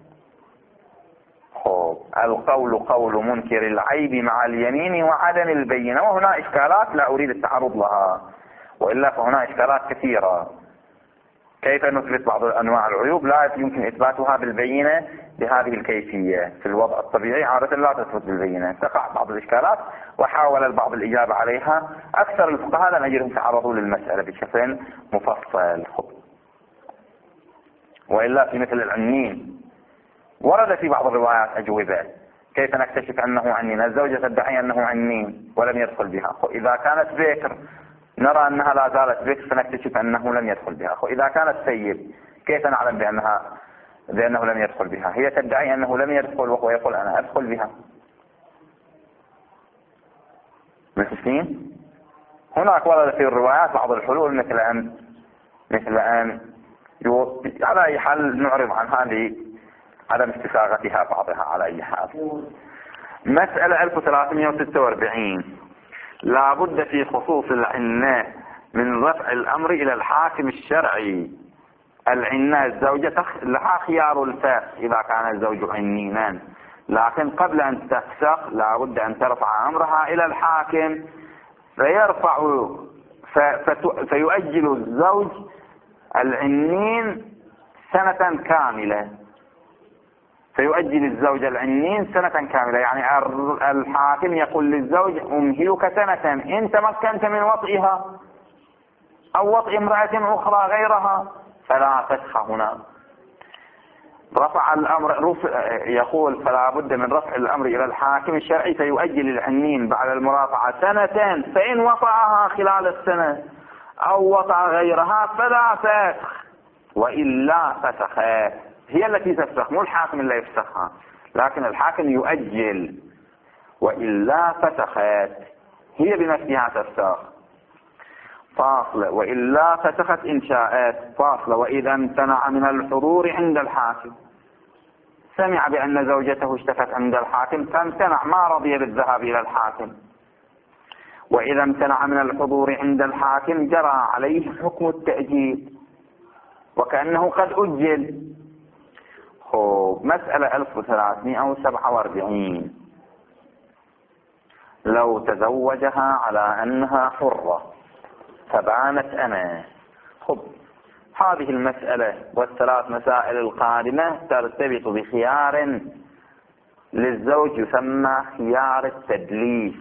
خب، القول قول منكر العيب مع اليمين وعدم البينة، وهنا إشكالات لا أريد التعرض لها، وإلا فهنا إشكالات كثيرة. كيف نثبت بعض أنواع العيوب لا يمكن إثباتها بالبينة بهذه الكيفية؟ في الوضع الطبيعي عادة لا تثبت بالبينة، تقع بعض الإشكالات وحاول البعض الإجابة عليها. أكثر الفقهاء لم نجدهم تعرضوا للمسألة بشكل مفصل. وإلا في مثل العنين ورد في بعض الروايات أجوبة. كيف نكتشف أنه عنين؟ الزوجة تدعي أنه عنين ولم يدخل بها. إذا كانت بكر نرى أنها لا زالت بكر فنكتشف أنه لم يدخل بها. إذا كانت سيد كيف نعلم بأنها بأنه لم يدخل بها؟ هي تدعي أنه لم يدخل وهو يقول أنا أدخل بها. مفهومين؟ هناك ورد في الروايات بعض الحلول مثل أن مثل أن على أي حال نعرض عنها لعدم استساغتها بعضها. على أي حال، مسألة ألف وثلاثمئة وستة وأربعين، لا بد في خصوص العنة من رفع الأمر إلى الحاكم الشرعي. العنة الزوجة لها خيار الفسخ إذا كان الزوج عنينا، لكن قبل أن تفسخ لا بد أن ترفع أمرها إلى الحاكم فيرفع فيؤجل الزوج العنين سنة كاملة. فيؤجل الزوج العنين سنة كاملة، يعني الحاكم يقول للزوج أمهلك سنة إن تمكنت من وطئها أو وطئ امرأة أخرى غيرها فلا فسخ. هنا رفع الأمر، يقول فلا بد من رفع الأمر إلى الحاكم الشرعي فيؤجل العنين بعد المرافعة سنتين، فإن وطئها خلال السنة أو وطئ غيرها فلا فسخ، وإلا فسخت. هي التي تفسخ، مو الحاكم اللي يفسخها، لكن الحاكم يؤجل، وإلا فسخت. هي بنفسها تفسخ. فاصلة وإلا فسخت إن شاءت. فاصلة وإذا امتنع من الحضور عند الحاكم، سمع بأن زوجته اشتكت عند الحاكم فامتنع، ما رضي بالذهاب إلى الحاكم. وإذا امتنع من الحضور عند الحاكم جرى عليه حكم التأجيل وكأنه قد أجل. خب، مسألة ألف وثلاثمئة وسبعة وأربعين، لو تزوجها على أنها حرة فبانت أنا. خب، هذه المسألة والثلاث مسائل القادمة ترتبط بخيار للزوج يسمى خيار التدليس.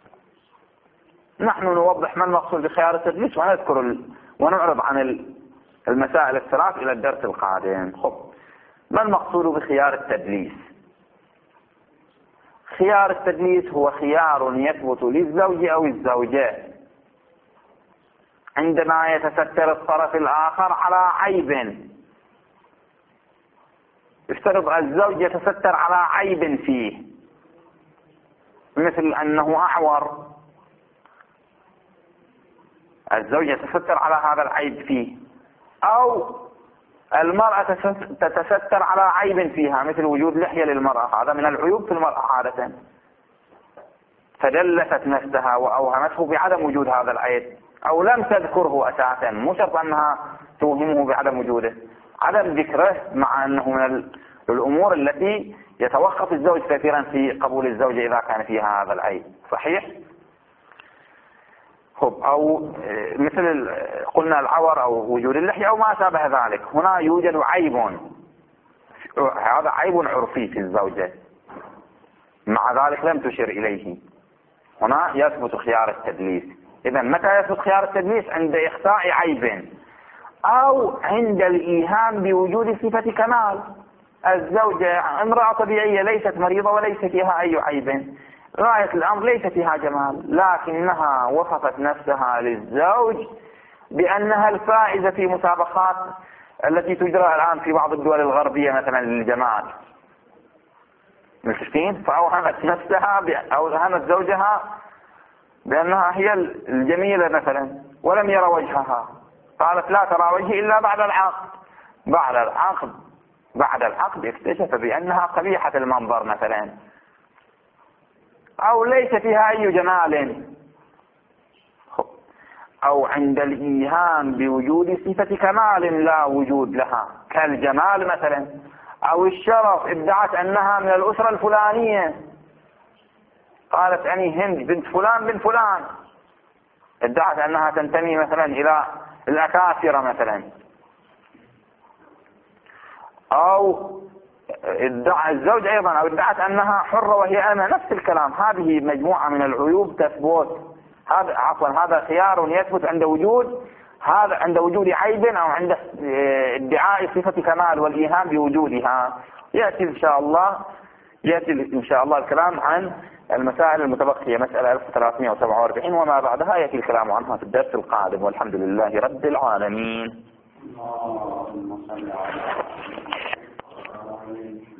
نحن نوضح ما المقصود بخيار التدليس ونذكر ال... ونعرض عن المسائل الثلاث إلى الدرس القادم. خب، ما المقصود بخيار التدليس؟ خيار التدليس هو خيار يثبت للزوج أو الزوجة عندما يتستر الطرف الآخر على عيب. يفترض الزوج يتستر على عيب فيه، مثل أنه أعور، الزوج يتستر على هذا العيب فيه، أو المرأة تتستر على عيب فيها مثل وجود لحية للمرأة، هذا من العيوب في المرأة عادة، فدلست نفسها وأوهمته بعدم وجود هذا العيب، أو لم تذكره أساسا، مو شرط أنها توهمه بعدم وجوده، عدم ذكره مع أنه من الأمور التي يتوقف الزوج كثيرا في قبول الزوجة إذا كان فيها هذا العيب. صحيح؟ أو مثل قلنا العور أو وجود اللحية أو ما شابه ذلك. هنا يوجد عيب، هذا عيب عرفي في الزوجة، مع ذلك لم تشر إليه، هنا يثبت خيار التدليس. إذا متى يثبت خيار التدليس؟ عند إخفاء عيب أو عند الإيهام بوجود صفة كمال. الزوجة امرأة طبيعية ليست مريضة وليس فيها أي عيب، غاية الأمر ليس فيها جمال، لكنها وصفت نفسها للزوج بأنها الفائزة في مسابقات التي تجرى الآن في بعض الدول الغربية مثلا للجمال، مشتين، فأوهمت نفسها أو أوهمت زوجها بأنها هي الجميلة مثلا ولم يرى وجهها، قالت لا ترى وجهي إلا بعد العقد. بعد العقد بعد العقد اكتشف بأنها قبيحة المنظر مثلا، أو ليس فيها أي جمال، أو عند الإيهام بوجود صفة كمال لا وجود لها كالجمال مثلا، أو الشرف، ادعت أنها من الأسرة الفلانية، قالت أني هند بنت فلان بن فلان، ادعت أنها تنتمي مثلا إلى الأكاثرة مثلا، أو ادعى الزوج أيضا أو ادعت أنها حرة وهي أنا، نفس الكلام. هذه مجموعة من العيوب تثبت، هذا عفوا هذا خيار يثبت عند وجود هذا عند وجود عيب أو عند ادعاء صفة كمال والإيهام بوجودها. يأتي إن شاء الله يأتي إن شاء الله الكلام عن المسائل المتبقية، مسألة ألف وثلاثمائة وسبعة وأربعين وما بعدها يأتي الكلام عنها في الدرس القادم، والحمد لله رب العالمين. اللهم صل على